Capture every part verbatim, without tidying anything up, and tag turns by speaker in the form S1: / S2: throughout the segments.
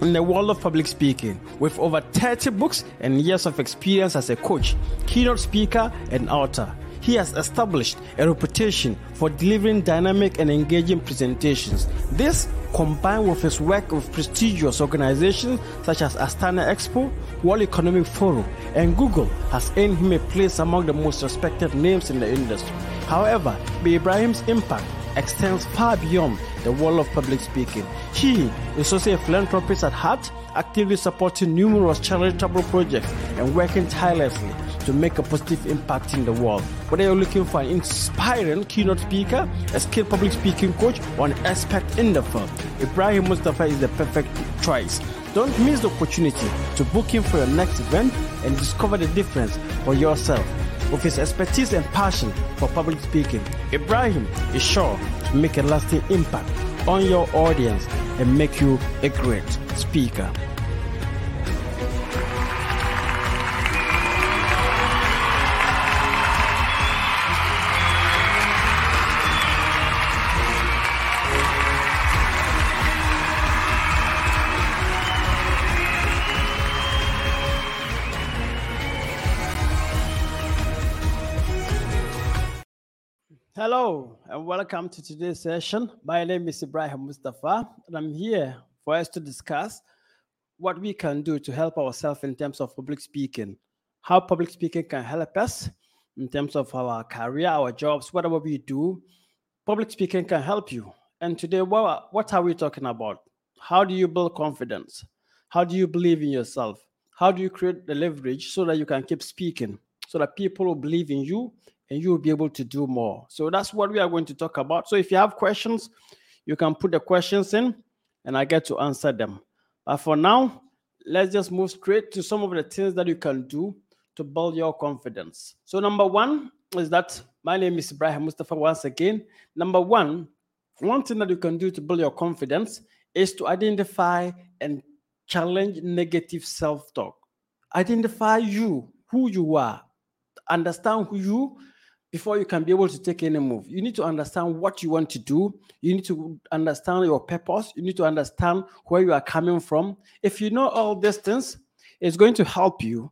S1: in the world of public speaking. With over thirty books and years of experience as a coach, keynote speaker, and author, he has established a reputation for delivering dynamic and engaging presentations. This, combined with his work with prestigious organizations such as Astana Expo, World Economic Forum, and Google, has earned him a place among the most respected names in the industry. However, B. Ibrahim's impact extends far beyond the world of public speaking. He is also a philanthropist at heart, actively supporting numerous charitable projects and working tirelessly to make a positive impact in the world. Whether you're looking for an inspiring keynote speaker, a skilled public speaking coach, or an expert in the field, Ibrahim Mustapha is the perfect choice. Don't miss the opportunity to book him for your next event and discover the difference for yourself. With his expertise and passion for public speaking, Ibrahim is sure to make a lasting impact on your audience and make you a great speaker. Hello and welcome to today's session. My name is Ibrahim Mustapha and I'm here for us to discuss what we can do to help ourselves in terms of public speaking, how public speaking can help us in terms of our career, our jobs, whatever we do. Public speaking can help you. And today, what, what are we talking about? How do you build confidence? How do you believe in yourself? How do you create the leverage so that you can keep speaking, so that people will believe in you and you will be able to do more? So that's what we are going to talk about. So if you have questions, you can put the questions in and I get to answer them. But for now, let's just move straight to some of the things that you can do to build your confidence. So number one is that my name is Ibrahim Mustapha once again. Number one, one thing that you can do to build your confidence is to identify and challenge negative self-talk. Identify you, who you are. Understand who you before you can be able to take any move. You need to understand what you want to do. You need to understand your purpose. You need to understand where you are coming from. If you know all these things, it's going to help you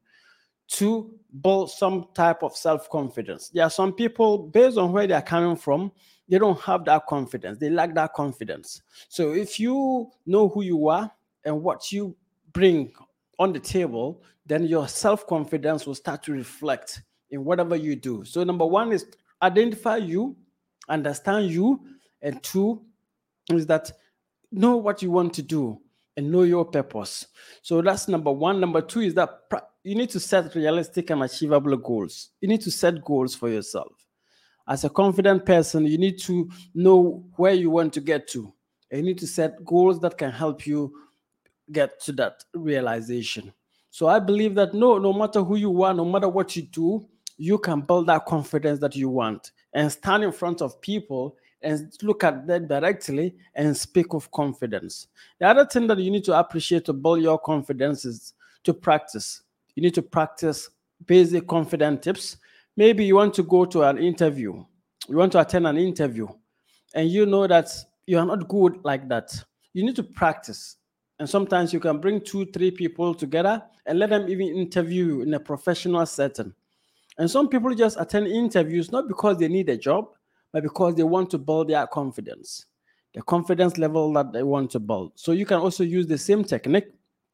S1: to build some type of self-confidence. There are some people, based on where they are coming from, they don't have that confidence. They lack that confidence. So if you know who you are and what you bring on the table, then your self-confidence will start to reflect in whatever you do. So number one is identify you, understand you, and two is that know what you want to do and know your purpose. So that's number one. Number two is that you need to set realistic and achievable goals. You need to set goals for yourself. As a confident person, you need to know where you want to get to. And you need to set goals that can help you get to that realization. So I believe that no, no matter who you are, no matter what you do, you can build that confidence that you want and stand in front of people and look at them directly and speak with confidence. The other thing that you need to appreciate to build your confidence is to practice. You need to practice basic confidence tips. Maybe you want to go to an interview. You want to attend an interview and you know that you are not good like that. You need to practice. And sometimes you can bring two, three people together and let them even interview you in a professional setting. And some people just attend interviews not because they need a job, but because they want to build their confidence, the confidence level that they want to build. So you can also use the same technique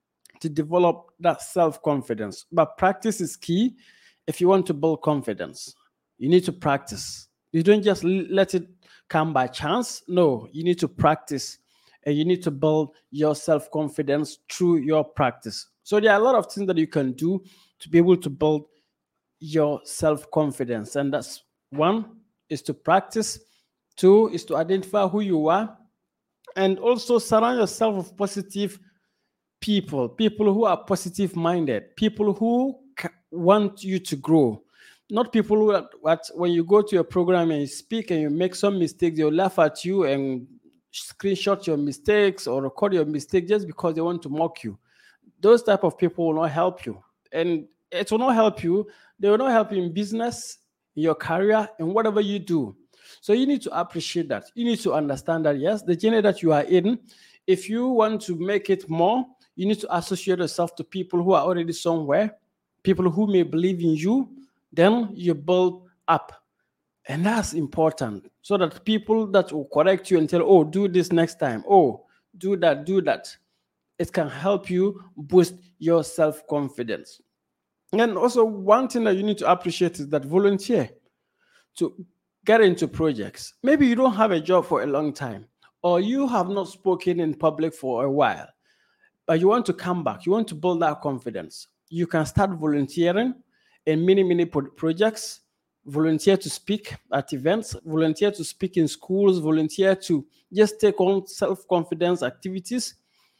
S1: to develop that self-confidence. But practice is key if you want to build confidence. You need to practice. You don't just let it come by chance. No, you need to practice. And you need to build your self-confidence through your practice. So there are a lot of things that you can do to be able to build your self-confidence. And that's one is to practice. Two is to identify who you are. And also surround yourself with positive people, people who are positive-minded, people who want you to grow. Not people who are, what, when you go to a program and you speak and you make some mistakes, they'll laugh at you and screenshot your mistakes or record your mistake just because they want to mock you. Those type of people will not help you. And it will not help you. They will not help you in business, in your career, and whatever you do. So you need to appreciate that. You need to understand that, yes, the journey that you are in, if you want to make it more, You need to associate yourself to people who are already somewhere, people who may believe in you. Then you build up. And that's important so that people that will correct you and tell, oh, do this next time. Oh, do that, do that. It can help you boost your self-confidence. And also, one thing that you need to appreciate is that volunteer to get into projects. Maybe you don't have a job for a long time, or you have not spoken in public for a while, but you want to come back. You want to build that confidence. You can start volunteering in many, many pro- projects, volunteer to speak at events, volunteer to speak in schools, volunteer to just take on self-confidence activities.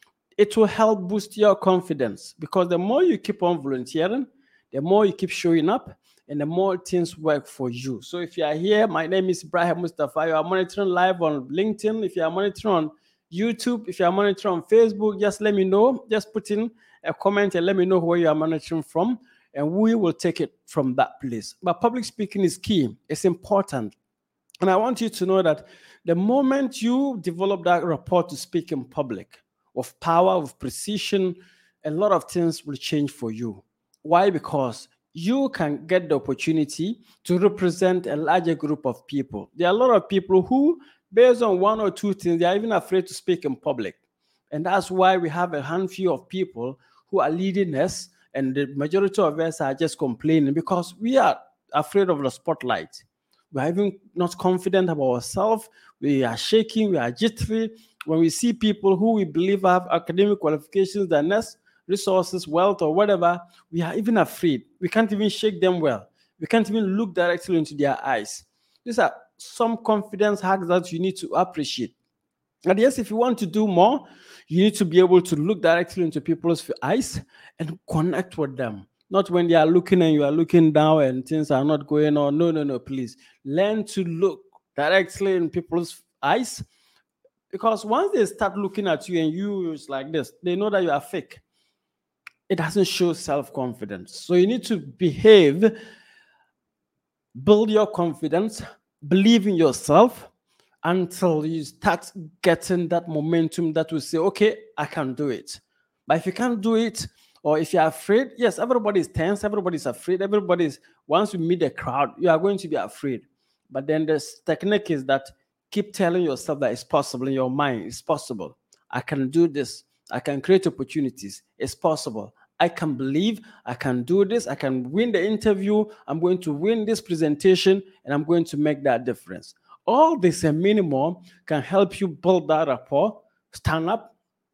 S1: It will help boost your confidence because the more you keep on volunteering, the more you keep showing up, and the more things work for you. So if you are here, my name is Ibrahim Mustafa. You are monitoring live on LinkedIn. If you are monitoring on YouTube, if you are monitoring on Facebook, just let me know. Just put in a comment and let me know where you are monitoring from, and we will take it from that place. But public speaking is key. It's important. And I want you to know that the moment you develop that rapport to speak in public, of power, of precision, a lot of things will change for you. Why? Because you can get the opportunity to represent a larger group of people. There are a lot of people who, based on one or two things, they are even afraid to speak in public. And that's why we have a handful of people who are leading us, and the majority of us are just complaining because we are afraid of the spotlight. We are even not confident about ourselves. We are shaking, we are jittery. When we see people who we believe have academic qualifications than us, resources, wealth, or whatever, we are even afraid. We can't even shake them well. We can't even look directly into their eyes. These are some confidence hacks that you need to appreciate. And yes, if you want to do more, you need to be able to look directly into people's eyes and connect with them. Not when they are looking and you are looking down and things are not going on. No, no, no, please. Learn to look directly in people's eyes, because once they start looking at you and you is like this, they know that you are fake. It doesn't show self-confidence. So you need to behave, build your confidence, believe in yourself until you start getting that momentum that will say, okay, I can do it. But if you can't do it, or if you're afraid, yes, everybody is tense, everybody's afraid, everybody's, once you meet the crowd, you are going to be afraid. But then the technique is that keep telling yourself that it's possible in your mind. It's possible. I can do this. I can create opportunities. It's possible. I can believe I can do this. I can win the interview. I'm going to win this presentation, and I'm going to make that difference. All this and many more can help you build that rapport. Stand up.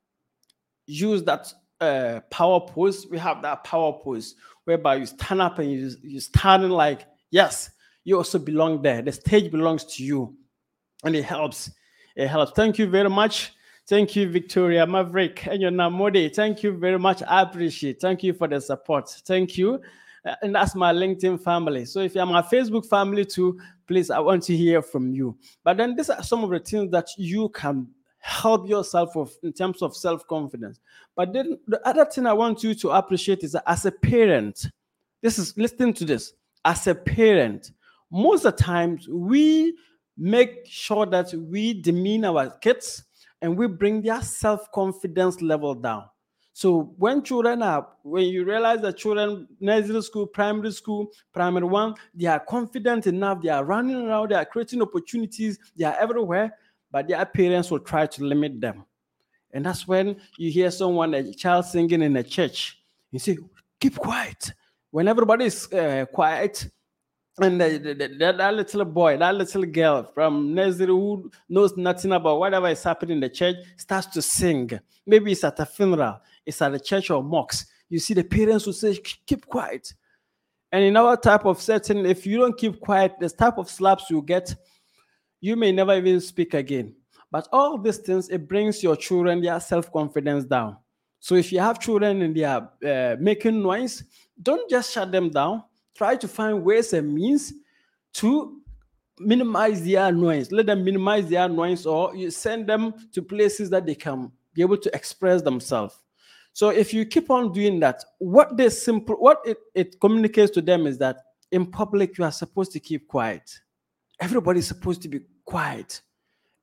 S1: Use that uh, power pose. We have that power pose whereby you stand up and you, you're standing like, yes, you also belong there. The stage belongs to you. And it helps. It helps. Thank you very much. Thank you, Victoria Maverick and your Namode. Thank you very much. I appreciate it. Thank you for the support. Thank you. Uh, and that's my LinkedIn family. So if you're my Facebook family too, please, I want to hear from you. But then these are some of the things that you can help yourself with in terms of self-confidence. But then the other thing I want you to appreciate is that as a parent, this is, listen to this, as a parent, most of the times we make sure that we demean our kids and we bring their self-confidence level down. So when children are, when you realize that children, nursery school, primary school, primary one, they are confident enough, they are running around, they are creating opportunities, they are everywhere, but their parents will try to limit them. And that's when you hear someone, a child singing in a church, you say, keep quiet. When everybody is uh, quiet, and the, the, the, that, that little boy, that little girl from nursery who knows nothing about whatever is happening in the church starts to sing. Maybe it's at a funeral, it's at a church or mosque. You see the parents will say, keep quiet. And in our type of setting, if you don't keep quiet, the type of slaps you get, you may never even speak again. But all these things, it brings your children, their self-confidence down. So if you have children and they are uh, making noise, don't just shut them down. Try to find ways and means to minimize their noise. Let them minimize their noise, or you send them to places that they can be able to express themselves. So if you keep on doing that, what they simple, what it, it communicates to them is that in public, you are supposed to keep quiet. Everybody's supposed to be quiet.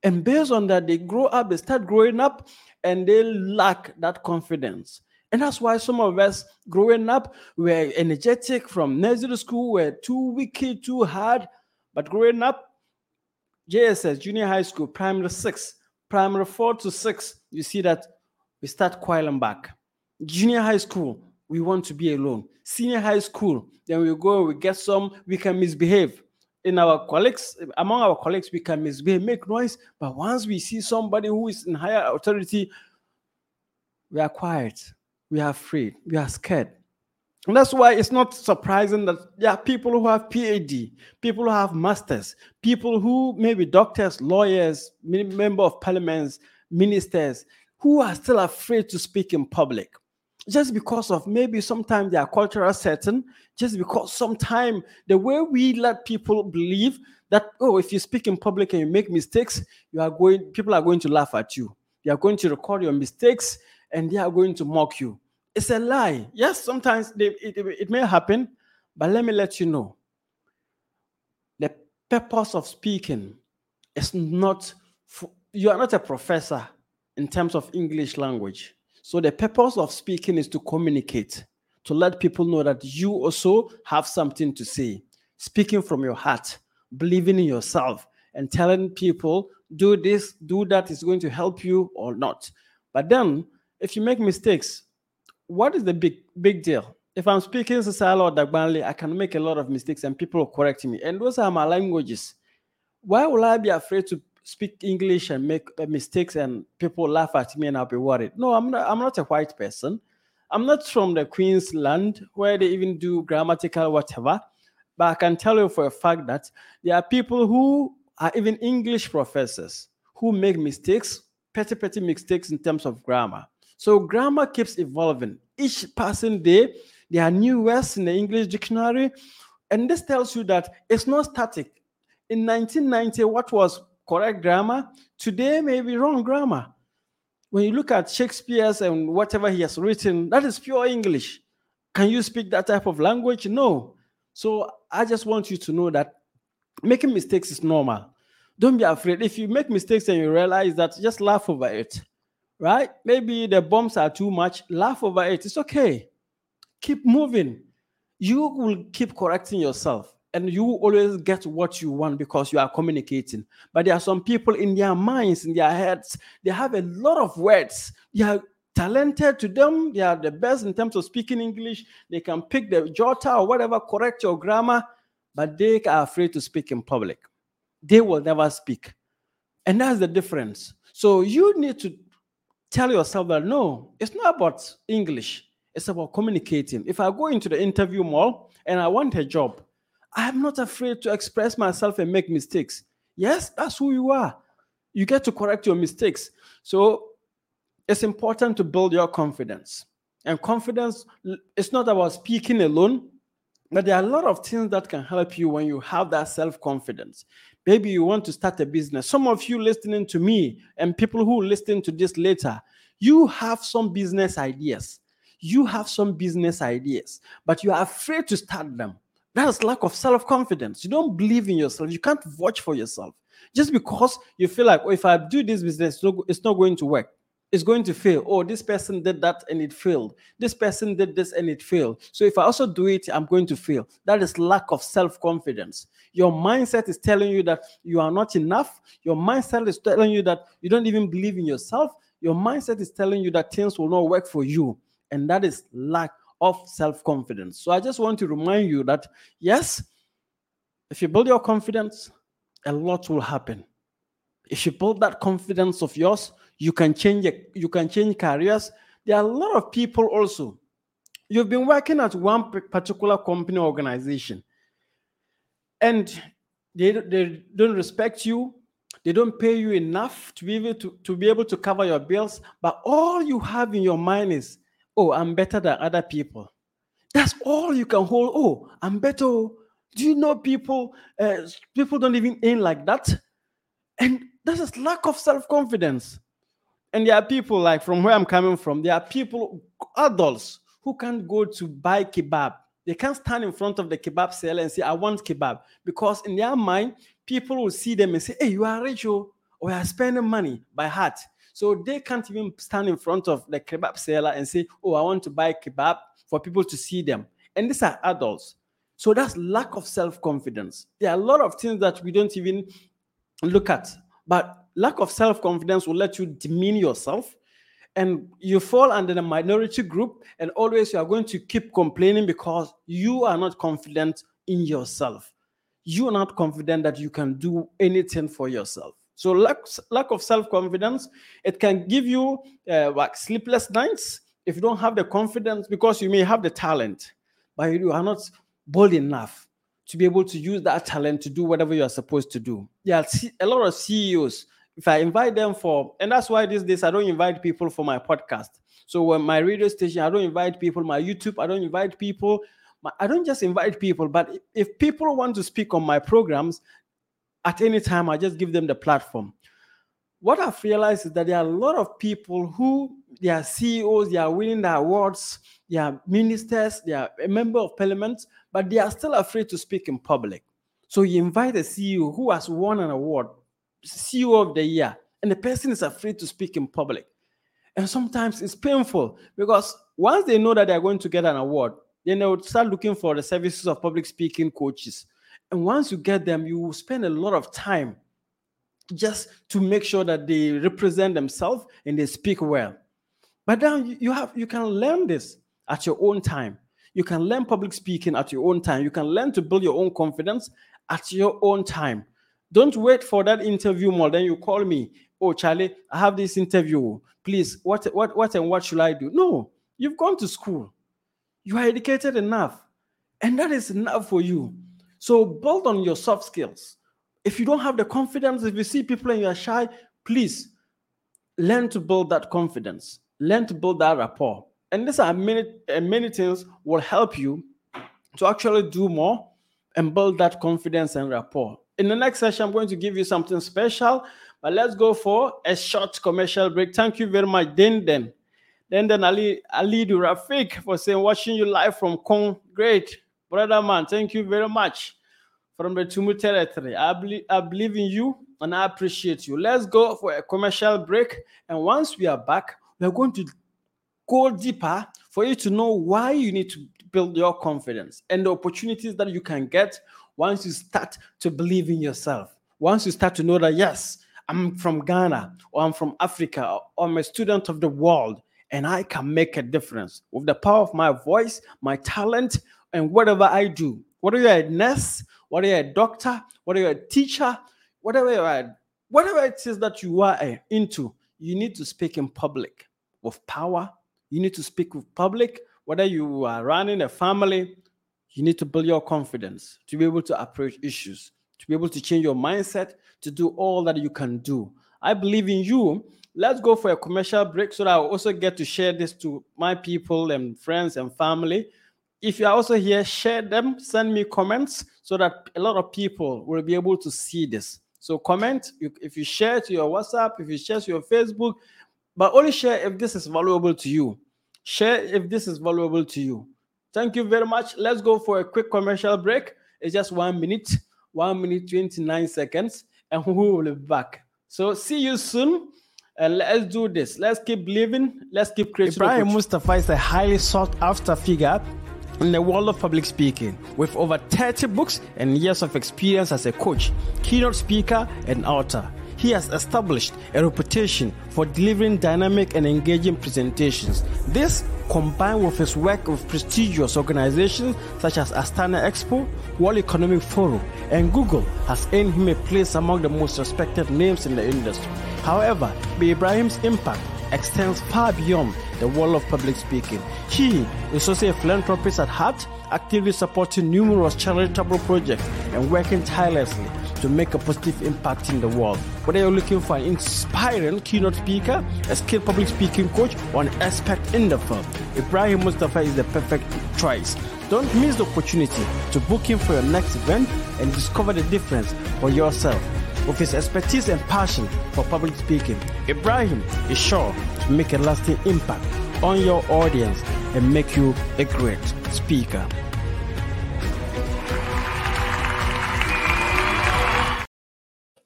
S1: And based on that, they grow up, they start growing up, and they lack that confidence. And that's why some of us growing up were energetic from nursery school, were too wicked, too hard. But growing up, J S S, junior high school, primary six, primary four to six, you see that we start coiling back. Junior high school, we want to be alone. Senior high school, then we go, we get some, we can misbehave. In our colleagues, among our colleagues, we can misbehave, make noise. But once we see somebody who is in higher authority, we are quiet, we are afraid, we are scared. And that's why it's not surprising that there are people who have P H D, people who have masters, people who may be doctors, lawyers, member of parliaments, ministers, who are still afraid to speak in public. Just because of maybe sometimes their cultural setting, just because sometimes the way we let people believe that, oh, if you speak in public and you make mistakes, you are going, people are going to laugh at you. They are going to record your mistakes and they are going to mock you. It's a lie. Yes, sometimes they, it, it may happen, but let me let you know. The purpose of speaking is not, for, you are not a professor in terms of English language. So the purpose of speaking is to communicate, to let people know that you also have something to say. Speaking from your heart, believing in yourself, and telling people, do this, do that is going to help you or not. But then, if you make mistakes, what is the big big deal? If I'm speaking Sisala or Dagbali, I can make a lot of mistakes and people will correct me. And those are my languages. Why will I be afraid to speak English and make mistakes and people laugh at me and I'll be worried? No, I'm not, I'm not a white person. I'm not from the Queen's land where they even do grammatical whatever. But I can tell you for a fact that there are people who are even English professors who make mistakes, petty, petty mistakes in terms of grammar. So grammar keeps evolving. Each passing day, there are new words in the English dictionary. And this tells you that it's not static. In nineteen ninety, what was correct grammar, today may be wrong grammar. When you look at Shakespeare's and whatever he has written, that is pure English. Can you speak that type of language? No. So I just want you to know that making mistakes is normal. Don't be afraid. If you make mistakes and you realize that, just laugh over it, right? Maybe the bumps are too much, laugh over it. It's okay. Keep moving. You will keep correcting yourself. And you always get what you want because you are communicating. But there are some people in their minds, in their heads, they have a lot of words. They are talented to them. They are the best in terms of speaking English. They can pick the jota or whatever, correct your grammar, but they are afraid to speak in public. They will never speak. And that's the difference. So you need to tell yourself that, no, it's not about English. It's about communicating. If I go into the interview mall and I want a job, I'm not afraid to express myself and make mistakes. Yes, that's who you are. You get to correct your mistakes. So it's important to build your confidence. And confidence, it's not about speaking alone, but there are a lot of things that can help you when you have that self-confidence. Maybe you want to start a business. Some of you listening to me and people who listen to this later, you have some business ideas. You have some business ideas, but you are afraid to start them. That's lack of self-confidence. You don't believe in yourself. You can't vouch for yourself. Just because you feel like, oh, if I do this business, it's not going to work. It's going to fail. Oh, this person did that and it failed. This person did this and it failed. So if I also do it, I'm going to fail. That is lack of self-confidence. Your mindset is telling you that you are not enough. Your mindset is telling you that you don't even believe in yourself. Your mindset is telling you that things will not work for you. And that is lack of self-confidence. So I just want to remind you that, yes, if you build your confidence, a lot will happen. If you build that confidence of yours, you can change it, you can change careers. There are a lot of people also. You've been working at one particular company or organization, and they, they don't respect you. They don't pay you enough to be able to, to be able to cover your bills. But all you have in your mind is, oh, I'm better than other people. That's all you can hold. Oh, I'm better. Do you know people, uh, people don't even aim like that? And this is lack of self-confidence. And there are people, like from where I'm coming from, there are people, adults, who can't go to buy kebab. They can't stand in front of the kebab seller and say, I want kebab. Because in their mind, people will see them and say, hey, you are rich, oh, or are spending money by heart. So they can't even stand in front of the kebab seller and say, oh, I want to buy kebab for people to see them. And these are adults. So that's lack of self-confidence. There are a lot of things that we don't even look at, but lack of self-confidence will let you demean yourself, and you fall under the minority group, and always you are going to keep complaining because you are not confident in yourself. You are not confident that you can do anything for yourself. So lack, lack of self-confidence, it can give you uh, like sleepless nights if you don't have the confidence, because you may have the talent, but you are not bold enough to be able to use that talent to do whatever you are supposed to do. Yeah, a lot of C E Os, if I invite them for, and that's why these days I don't invite people for my podcast. So when my radio station, I don't invite people, my YouTube, I don't invite people. My, I don't just invite people, but if people want to speak on my programs, at any time, I just give them the platform. What I've realized is that there are a lot of people who, they are C E Os, they are winning the awards, they are ministers, they are a member of parliament, but they are still afraid to speak in public. So you invite a C E O who has won an award, C E O of the year, and the person is afraid to speak in public. And sometimes it's painful, because once they know that they're going to get an award, then they will start looking for the services of public speaking coaches. And once you get them, you will spend a lot of time just to make sure that they represent themselves and they speak well. But then you have you can learn this at your own time. You can learn public speaking at your own time. You can learn to build your own confidence at your own time. Don't wait for that interview more. Then you call me, oh, Charlie, I have this interview. Please, what, what, what and what should I do? No, you've gone to school. You are educated enough. And that is enough for you. So build on your soft skills. If you don't have the confidence, if you see people and you are shy, please learn to build that confidence. Learn to build that rapport. And these are many, and many things will help you to actually do more and build that confidence and rapport. In the next session, I'm going to give you something special, but let's go for a short commercial break. Thank you very much, Denden. Denden Ali, Ali Rafik, for saying, watching you live from Kong. Great. Brother man, thank you very much from the Tumu territory. I believe, I believe in you and I appreciate you. Let's go for a commercial break. And once we are back, we're going to go deeper for you to know why you need to build your confidence and the opportunities that you can get once you start to believe in yourself. Once you start to know that, yes, I'm from Ghana, or I'm from Africa, or I'm a student of the world, and I can make a difference with the power of my voice, my talent, and whatever I do. Whether you're a nurse, whether you're a doctor, whether you're a teacher, whatever you are, whatever it is that you are into, you need to speak in public with power. You need to speak with public. Whether you are running a family, you need to build your confidence to be able to approach issues, to be able to change your mindset, to do all that you can do. I believe in you. Let's go for a commercial break so that I'll also get to share this to my people and friends and family. If you are also here, share them, send me comments so that a lot of people will be able to see this. So comment, if you share to your WhatsApp, if you share to your Facebook, but only share if this is valuable to you. Share if this is valuable to you. Thank you very much. Let's go for a quick commercial break. It's just one minute, one minute, twenty-nine seconds, and we will be back. So see you soon. And let's do this. Let's keep believing. Let's keep creating. Ibrahim Mustafa is a highly sought after figure in the world of public speaking, with over thirty books and years of experience as a coach, keynote speaker, and author. He has established a reputation for delivering dynamic and engaging presentations. This, combined with his work with prestigious organizations such as Astana Expo, World Economic Forum, and Google, has earned him a place among the most respected names in the industry. However, Ibrahim's impact extends far beyond the world of public speaking. He is also a philanthropist at heart, actively supporting numerous charitable projects and working tirelessly to make a positive impact in the world. Whether you're looking for an inspiring keynote speaker, a skilled public speaking coach, or an expert in the field, Ibrahim Mustafa is the perfect choice. Don't miss the opportunity to book him for your next event and discover the difference for yourself. With his expertise and passion for public speaking, Ibrahim is sure to make a lasting impact on your audience and make you a great speaker.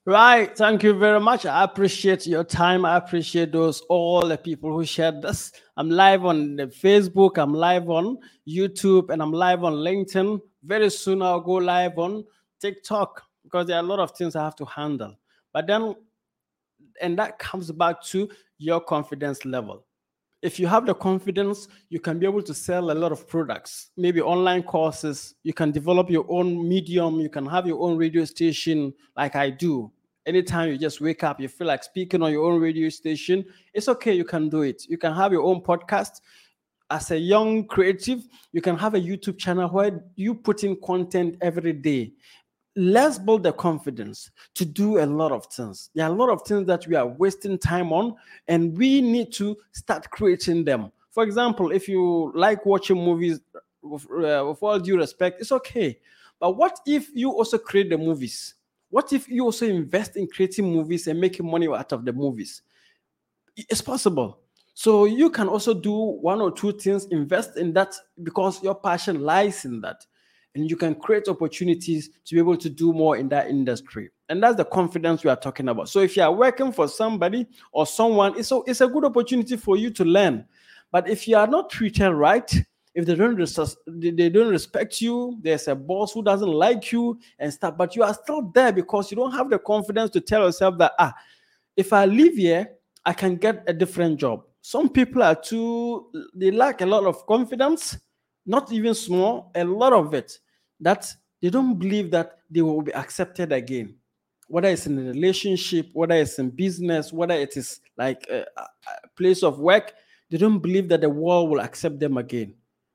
S1: Right. Thank you very much. I appreciate your time. I appreciate those all the people who shared this. I'm live on the Facebook, I'm live on YouTube, and I'm live on LinkedIn. Very soon I'll go live on TikTok because there are a lot of things I have to handle. But then, and that comes back to your confidence level. If you have the confidence, you can be able to sell a lot of products, maybe online courses. You can develop your own medium. You can have your own radio station, like I do. Anytime you just wake up, you feel like speaking on your own radio station, it's okay. You can do it. You can have your own podcast. As a young creative, you can have a YouTube channel where you put in content every day. Let's build the confidence to do a lot of things. There are a lot of things that we are wasting time on, and we need to start creating them. For example, if you like watching movies, with, uh, with all due respect, it's okay. But what if you also create the movies? What if you also invest in creating movies and making money out of the movies? It's possible. So you can also do one or two things, invest in that because your passion lies in that. And you can create opportunities to be able to do more in that industry. And that's the confidence we are talking about. So if you are working for somebody or someone, it's a, it's a good opportunity for you to learn. But if you are not treated right, if they don't res- they don't respect you, there's a boss who doesn't like you and stuff, but you are still there because you don't have the confidence to tell yourself that, ah, if I live here, I can get a different job. Some people are too, they lack a lot of confidence, not even small, a lot of it, that they don't believe that they will be accepted again. Whether it's in a relationship, whether it's in business, whether it is like a, a place of work, they don't believe that the world will accept them again.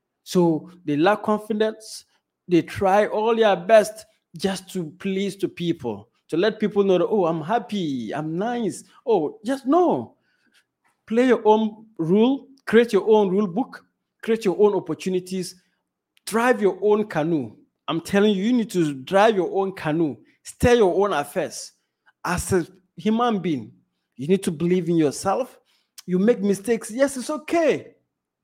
S1: So they lack confidence. They try all their best just to please to people, to let people know that, oh, I'm happy, I'm nice. Oh, just no. Play your own rule, create your own rule book, create your own opportunities, drive your own canoe. I'm telling you, you need to drive your own canoe, steer your own affairs. As a human being, you need to believe in yourself. You make mistakes. Yes, it's okay.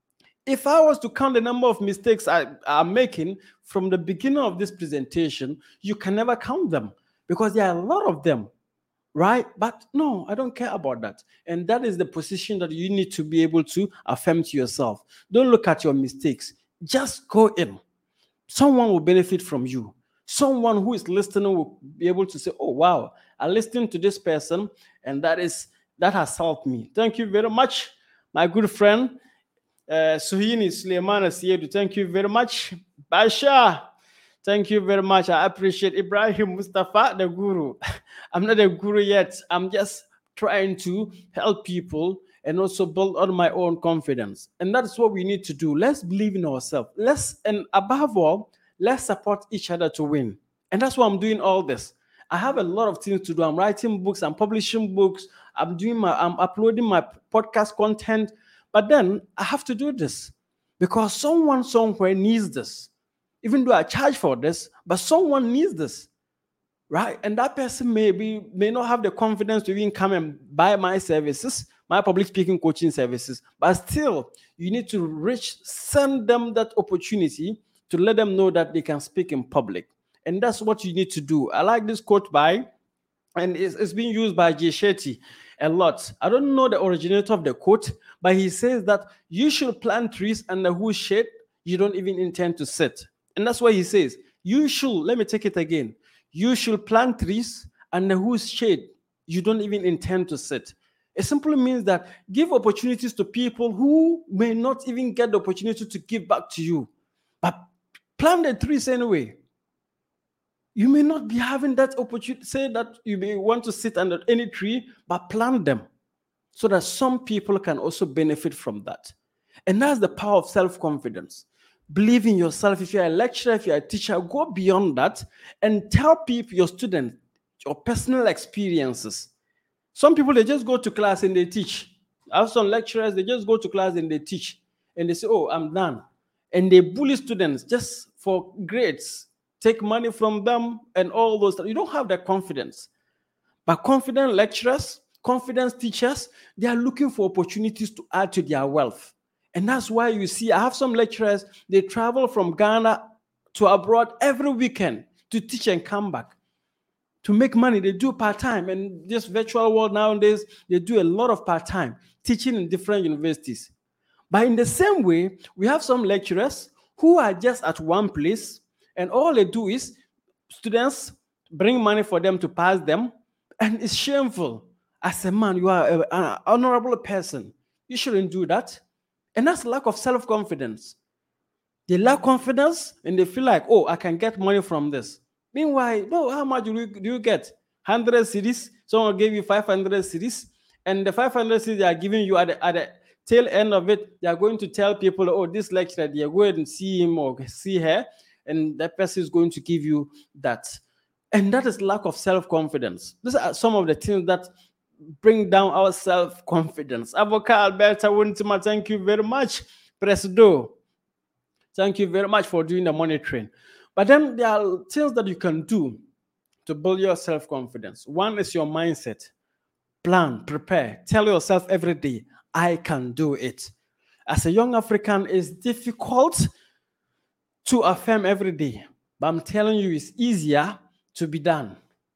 S1: If I was to count the number of mistakes I am making from the beginning of this presentation, you can never count them because there are a lot of them, right? But no, I don't care about that. And that is the position that you need to be able to affirm to yourself. Don't look at your mistakes. Just go in. Someone will benefit from you. Someone who is listening will be able to say, oh, wow, I listened to this person, and that is that has helped me. Thank you very much, my good friend. Uh, Suhini Suleiman Asiedu, thank you very much. Basha, thank you very much. I appreciate Ibrahim Mustafa, the guru. I'm not a guru yet. I'm just trying to help people and also build on my own confidence. And that's what we need to do. Let's believe in ourselves. Let's, and above all, let's support each other to win. And that's why I'm doing all this. I have a lot of things to do. I'm writing books, I'm publishing books, I'm doing my, I'm uploading my podcast content. But then I have to do this because someone somewhere needs this. Even though I charge for this, but someone needs this, right? And that person may be may not have the confidence to even come and buy my services, my public speaking coaching services. But still, you need to reach, send them that opportunity to let them know that they can speak in public. And that's what you need to do. I like this quote by, and it's, it's being used by Jay Shetty a lot. I don't know the originator of the quote, but he says that you should plant trees under whose shade you don't even intend to sit. And that's what he says. You should, let me take it again. You should plant trees under whose shade you don't even intend to sit. It simply means that give opportunities to people who may not even get the opportunity to give back to you. But plant the trees anyway. You may not be having that opportunity, say that you may want to sit under any tree, but plant them so that some people can also benefit from that. And that's the power of self-confidence. Believe in yourself. If you're a lecturer, if you're a teacher, go beyond that and tell people, your students, your personal experiences. Some people, they just go to class and they teach. I have some lecturers, they just go to class and they teach. And they say, oh, I'm done. And they bully students just for grades, take money from them and all those. You don't have that confidence. But confident lecturers, confident teachers, they are looking for opportunities to add to their wealth. And that's why you see, I have some lecturers, they travel from Ghana to abroad every weekend to teach and come back. to make money. They do part-time. And this virtual world nowadays, they do a lot of part-time, teaching in different universities. But in the same way, we have some lecturers who are just at one place, and all they do is students bring money for them to pass them, and it's shameful. As a man, you are a- an honorable person. You shouldn't do that. And that's lack of self-confidence. They lack confidence and they feel like, oh, I can get money from this. Meanwhile, no, how much do you, do you get? one hundred cities. Someone gave you five hundred cities. And the five hundred cities they are giving you at the, at the tail end of it, they are going to tell people, oh, this lecturer, they are going and see him or see her. And that person is going to give you that. And that is lack of self-confidence. These are some of the things that bring down our self-confidence. Avoka Alberta Wintima, thank you very much. Presido, thank you very much for doing the monitoring. But then there are things that you can do to build your self-confidence. One is your mindset. Plan, prepare, tell yourself every day, I can do it. As a young African, it's difficult to affirm every day, but I'm telling you, it's easier to be done.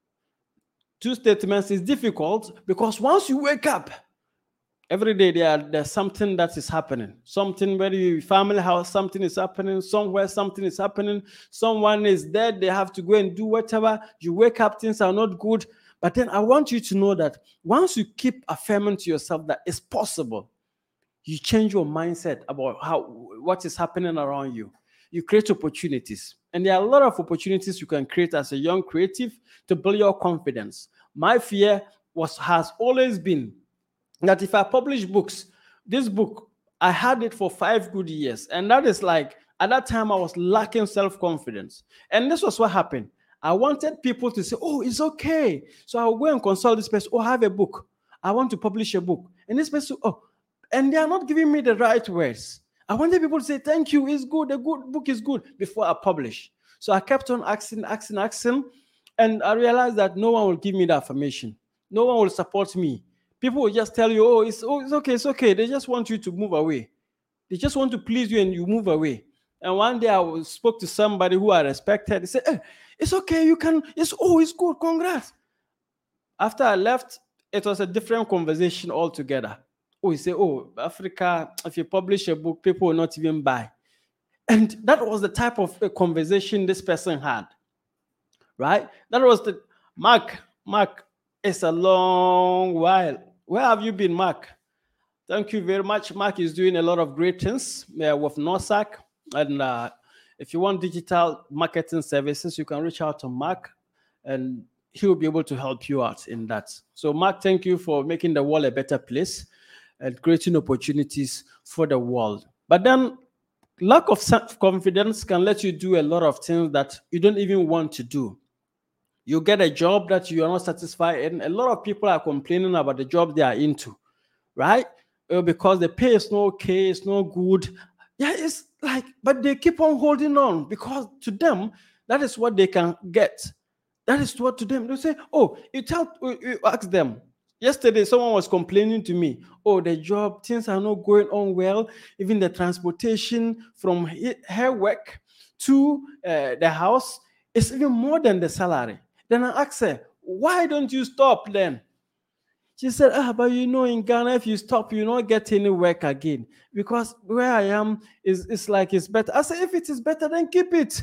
S1: Two statements is difficult because once you wake up, every day there, there's something that is happening. Something where your family house, something is happening. Somewhere, something is happening. Someone is dead. They have to go and do whatever. You wake up, things are not good. But then I want you to know that once you keep affirming to yourself that it's possible, you change your mindset about how what is happening around you. You create opportunities. And there are a lot of opportunities you can create as a young creative to build your confidence. My fear was has always been that if I publish books, this book, I had it for five good years. And that is like, at that time, I was lacking self-confidence. And this was what happened. I wanted people to say, oh, it's okay. So I'll go and consult this person. Oh, I have a book. I want to publish a book. And this person, oh, and they are not giving me the right words. I wanted people to say, thank you, it's good, the good book is good, before I publish. So I kept on asking, asking, asking, and I realized that no one will give me the affirmation. No one will support me. People will just tell you, oh, it's, oh, it's okay, it's okay. They just want you to move away. They just want to please you and you move away. And one day I spoke to somebody who I respected. He said, hey, it's okay, you can, it's, oh, it's good, congrats. After I left, it was a different conversation altogether. Oh, he said, oh, Africa, if you publish a book, people will not even buy. And that was the type of a conversation this person had, right? That was the, Mark, Mark, it's a long while. Where have you been, Mark? Thank you very much. Mark is doing a lot of great things uh, with NORSAC. And uh, if you want digital marketing services, you can reach out to Mark and he will be able to help you out in that. So Mark, thank you for making the world a better place and creating opportunities for the world. But then lack of self-confidence can let you do a lot of things that you don't even want to do. You get a job that you are not satisfied in. A lot of people are complaining about the job they are into, right? Uh, because the pay is not okay, it's not good. Yeah, it's like, but they keep on holding on because to them, that is what they can get. That is what to them. They say, oh, you tell, you ask them. Yesterday, someone was complaining to me, oh, the job, things are not going on well. Even the transportation from her work to uh, the house is even more than the salary. Then I asked her, why don't you stop then? She said, ah, but you know, in Ghana, if you stop, you not get any work again. Because where I am, is it's like it's better. I said, if it is better, then keep it.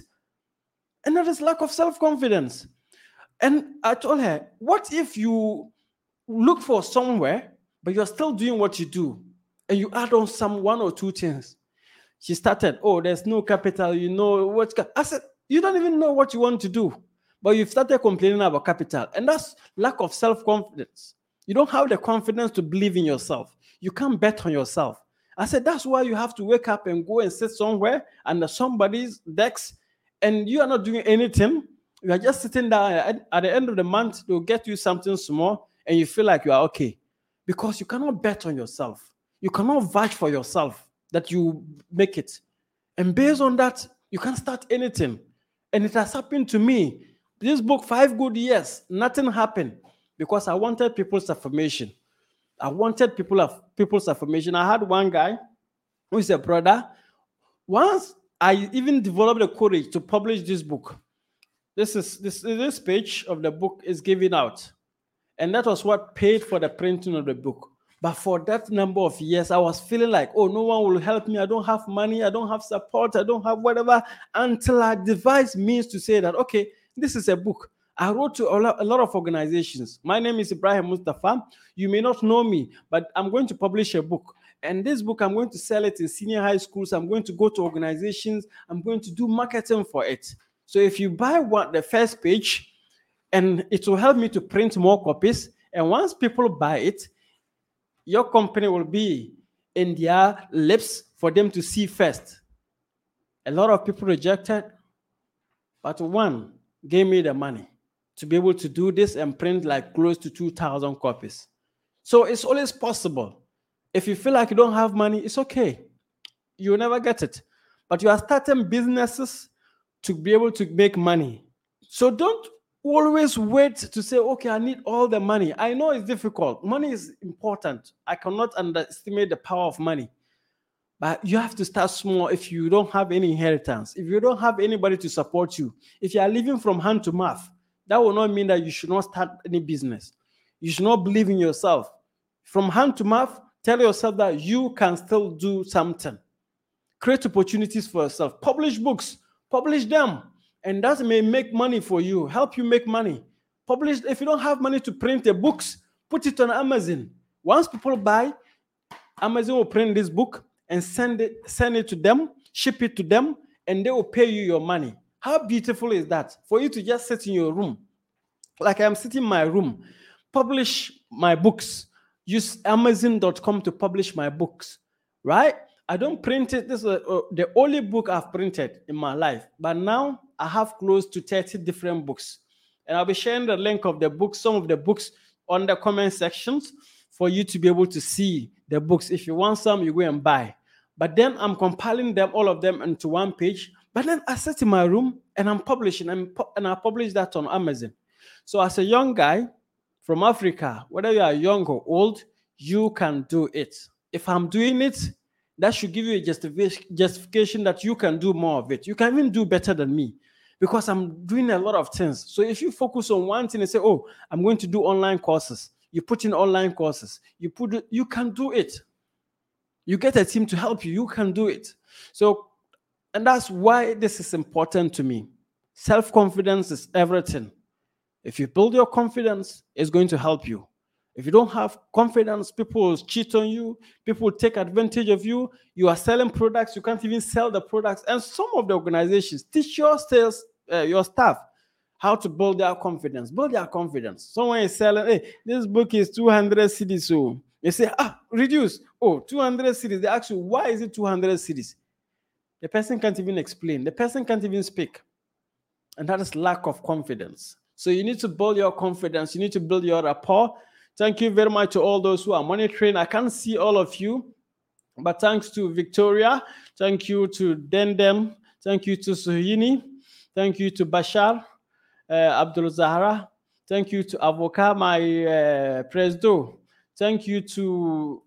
S1: And that is lack of self-confidence. And I told her, what if you look for somewhere, but you're still doing what you do, and you add on some one or two things? She started, oh, there's no capital, you know what? I said, you don't even know what you want to do, but you've started complaining about capital. And that's lack of self-confidence. You don't have the confidence to believe in yourself. You can't bet on yourself. I said, that's why you have to wake up and go and sit somewhere under somebody's desk, and you are not doing anything. You are just sitting down. At, at the end of the month, they'll get you something small, and you feel like you are okay. Because you cannot bet on yourself. You cannot vouch for yourself that you make it. And based on that, you can't start anything. And it has happened to me. This book, five good years, nothing happened. Because I wanted people's affirmation. I wanted people of people's affirmation. I had one guy who is a brother. Once I even developed the courage to publish this book, This is this this page of the book is given out, and that was what paid for the printing of the book. But for that number of years, I was feeling like, oh, no one will help me. I don't have money. I don't have support. I don't have whatever. Until I devised means to say that, okay, this is a book. I wrote to a lot of organizations. My name is Ibrahim Mustafa. You may not know me, but I'm going to publish a book. And this book, I'm going to sell it in senior high schools. I'm going to go to organizations. I'm going to do marketing for it. So if you buy one, the first page, and it will help me to print more copies. And once people buy it, your company will be in their lips for them to see first. A lot of people rejected, but one gave me the money to be able to do this and print like close to two thousand copies. So it's always possible. If you feel like you don't have money, it's okay. You'll never get it. But you are starting businesses to be able to make money. So don't always wait to say, okay, I need all the money. I know it's difficult. Money is important. I cannot underestimate the power of money. But you have to start small if you don't have any inheritance. If you don't have anybody to support you. If you are living from hand to mouth, that will not mean that you should not start any business. You should not believe in yourself. From hand to mouth, tell yourself that you can still do something. Create opportunities for yourself. Publish books. Publish them. And that may make money for you, help you make money. Publish. If you don't have money to print the books, put it on Amazon. Once people buy, Amazon will print this book and send it, send it to them, ship it to them, and they will pay you your money. How beautiful is that? For you to just sit in your room, like I'm sitting in my room, publish my books. Use Amazon dot com to publish my books, right? I don't print it. This is uh, the only book I've printed in my life. But now I have close to thirty different books. And I'll be sharing the link of the books, some of the books on the comment sections for you to be able to see the books. If you want some, you go and buy. But then I'm compiling them, all of them, into one page. But then I sit in my room and I'm publishing, and, and I publish that on Amazon. So as a young guy from Africa, whether you are young or old, you can do it. If I'm doing it, that should give you a justification that you can do more of it. You can even do better than me because I'm doing a lot of things. So if you focus on one thing and say, oh, I'm going to do online courses, you put in online courses, you put it, you can do it. You get a team to help you, you can do it. So, and that's why this is important to me. Self-confidence is everything. If you build your confidence, it's going to help you. If you don't have confidence, people will cheat on you. People will take advantage of you. You are selling products. You can't even sell the products. And some of the organizations teach your sales, uh, your staff how to build their confidence. Build their confidence. Someone is selling, hey, this book is two hundred cedis. So they say, ah, reduce. Oh, two hundred cedis. They ask you, why is it two hundred cedis? The person can't even explain. The person can't even speak. And that is lack of confidence. So you need to build your confidence. You need to build your rapport. Thank you very much to all those who are monitoring. I can't see all of you, but thanks to Victoria. Thank you to Dendem. Thank you to Suhini. Thank you to Bashar, uh, Abdul Zahra. Thank you to Avoka, my uh, Presdo. Thank you to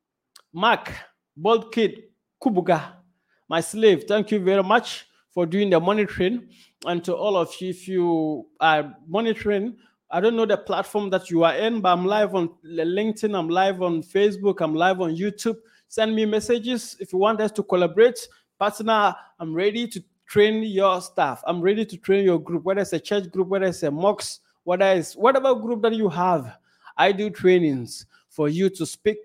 S1: Mark, Bold Kid, Kubuga, my slave. Thank you very much for doing the monitoring. And to all of you, if you are monitoring, I don't know the platform that you are in, but I'm live on LinkedIn, I'm live on Facebook, I'm live on YouTube. Send me messages if you want us to collaborate. Partner, I'm ready to train your staff. I'm ready to train your group, whether it's a church group, whether it's a mocks, whether it's whatever group that you have. I do trainings for you to speak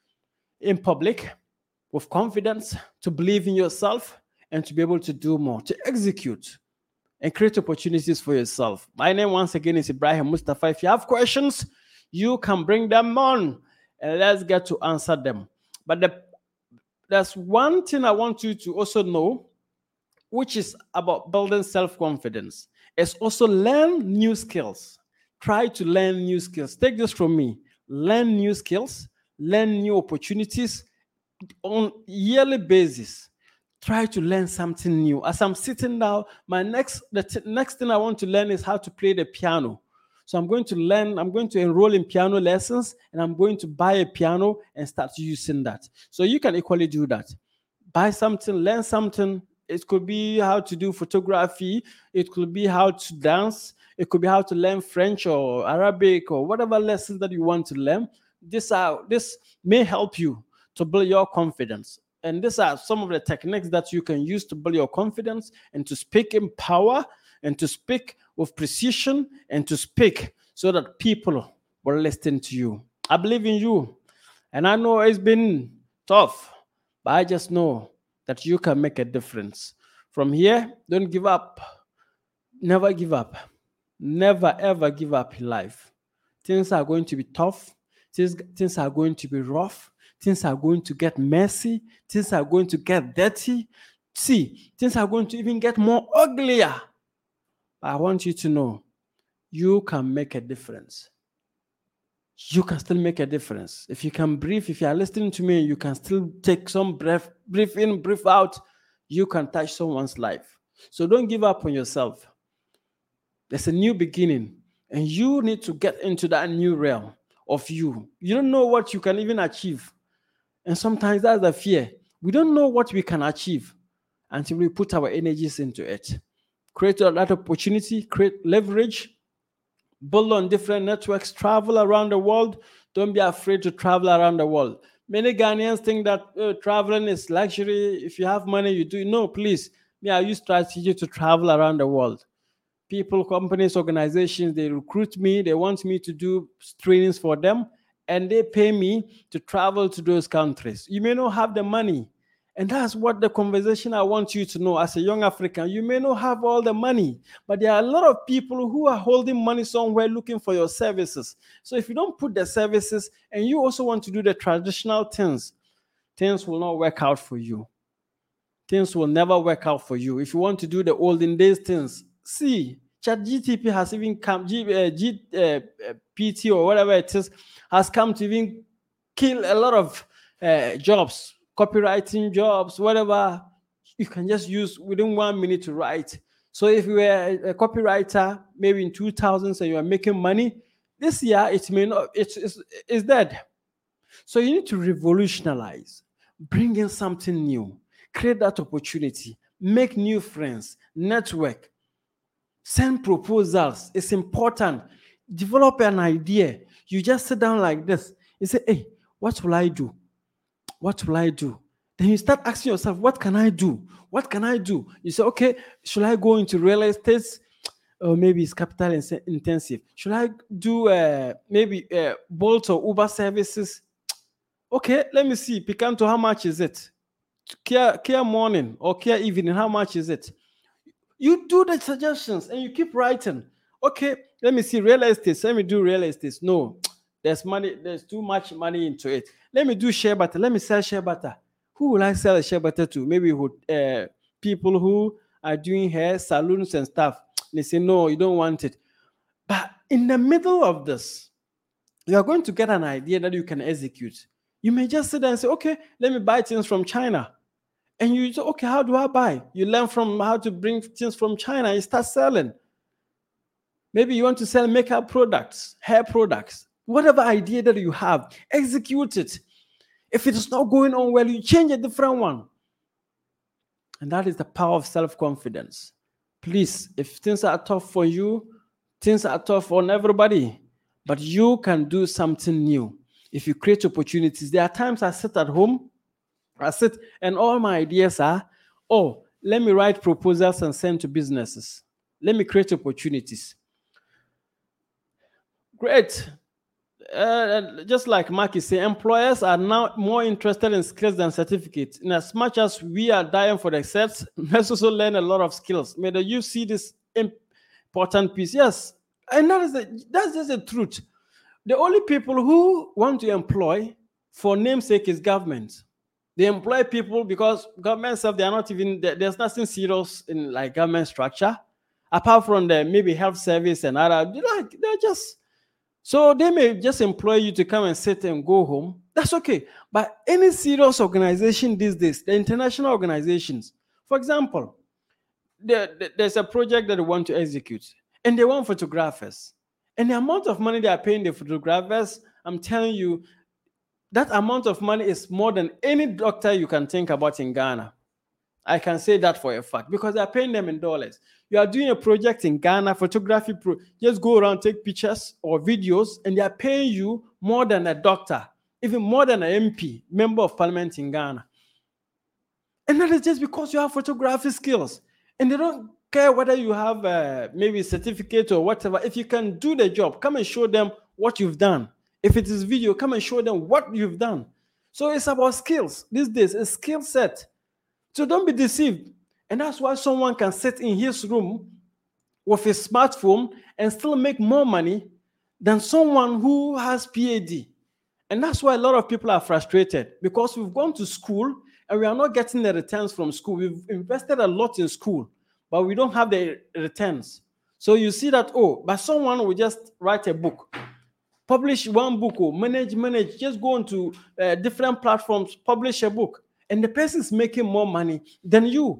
S1: in public with confidence, to believe in yourself, and to be able to do more, to execute and create opportunities for yourself. My name once again is Ibrahim Mustafa. If you have questions, you can bring them on and let's get to answer them. But the, there's one thing I want you to also know, which is about building self-confidence. It's also learn new skills. Try to learn new skills. Take this from me. Learn new skills, learn new opportunities on a yearly basis. Try to learn something new. As I'm sitting down, my next the t- next thing I want to learn is how to play the piano. So I'm going to learn, I'm going to enroll in piano lessons, and I'm going to buy a piano and start using that. So you can equally do that. Buy something, learn something, It could be how to do photography. It could be how to dance. It could be how to learn French or Arabic or whatever lessons that you want to learn. This are this may help you to build your confidence. And these are some of the techniques that you can use to build your confidence and to speak in power and to speak with precision and to speak so that people will listen to you. I believe in you. And I know it's been tough, but I just know that you can make a difference. From here, don't give up. Never give up. Never, ever give up in life. Things are going to be tough. Things, things are going to be rough. Things are going to get messy. Things are going to get dirty. See, things are going to even get more uglier. I want you to know you can make a difference. You can still make a difference. If you can breathe, if you are listening to me, you can still take some breath, breathe in, breathe out. You can touch someone's life. So don't give up on yourself. There's a new beginning, and you need to get into that new realm of you. You don't know what you can even achieve. And sometimes that's the fear. We don't know what we can achieve until we put our energies into it. Create that opportunity, create leverage, build on different networks, travel around the world. Don't be afraid to travel around the world. Many Ghanaians think that uh, traveling is luxury. If you have money, you do. No, please. Me, I use strategy to travel around the world. People, companies, organizations, they recruit me. They want me to do trainings for them, and they pay me to travel to those countries. You may not have the money. And that's what the conversation I want you to know as a young African. You may not have all the money, but there are a lot of people who are holding money somewhere looking for your services. So if you don't put the services and you also want to do the traditional things, things will not work out for you. Things will never work out for you. If you want to do the olden days things, see, ChatGPT has even come, G, uh, G, uh, P T or whatever it is, has come to even kill a lot of uh, jobs. Copywriting jobs, whatever, you can just use within one minute to write. So if you were a copywriter, maybe in two thousands and you are making money, this year it may not, it's, it's, it's dead. So you need to revolutionize, bring in something new, create that opportunity, make new friends, network, send proposals. It's important. Develop an idea. You just sit down like this. You say, hey, what will I do? What will I do? Then you start asking yourself, what can I do? What can I do? You say, okay, should I go into real estate? Or maybe it's capital intensive. Should I do uh, maybe uh, Bolt or Uber services? Okay, let me see. Picanto, how much is it? Kia, Kia morning or Kia evening, how much is it? You do the suggestions and you keep writing. Okay, let me see real estate. Let me do real estate. No, there's money. There's too much money into it. Let me do shea butter. Let me sell shea butter. Who will I sell a shea butter to? Maybe who, uh, people who are doing hair salons and stuff. They say, no, you don't want it. But in the middle of this, you are going to get an idea that you can execute. You may just sit there and say, okay, let me buy things from China. And you say, okay, how do I buy? You learn from how to bring things from China and you start selling. Maybe you want to sell makeup products, hair products. Whatever idea that you have, execute it. If it is not going on well, you change a different one. And that is the power of self-confidence. Please, if things are tough for you, things are tough on everybody, but you can do something new. If you create opportunities, there are times I sit at home, I sit and all my ideas are, oh, let me write proposals and send to businesses. Let me create opportunities. Great. Uh, just like Mark is saying, employers are now more interested in skills than certificates. In as much as we are dying for the certs, let's also learn a lot of skills. May you see this important piece. Yes, and that is the, that's just the truth. The only people who want to employ for namesake is government. They employ people because government self, they are not even, there's nothing serious in like government structure, apart from the maybe health service and other, like they're just, so they may just employ you to come and sit and go home. That's okay. But any serious organization these days, the international organizations, for example, there, there's a project that they want to execute and they want photographers. And the amount of money they are paying the photographers, I'm telling you, that amount of money is more than any doctor you can think about in Ghana. I can say that for a fact because they're paying them in dollars. You are doing a project in Ghana, photography, pro- just go around, take pictures or videos, and they are paying you more than a doctor, even more than an M P, member of parliament in Ghana. And that is just because you have photography skills. And they don't care whether you have uh, maybe a certificate or whatever. If you can do the job, come and show them what you've done. If it is video, come and show them what you've done. So it's about skills. These days, a skill set. So don't be deceived. And that's why someone can sit in his room with his smartphone and still make more money than someone who has P H D. And that's why a lot of people are frustrated because we've gone to school and we are not getting the returns from school. We've invested a lot in school, but we don't have the returns. So you see that, oh, but someone will just write a book, publish one book, or manage, manage, just go into uh, different platforms, publish a book, and the person is making more money than you.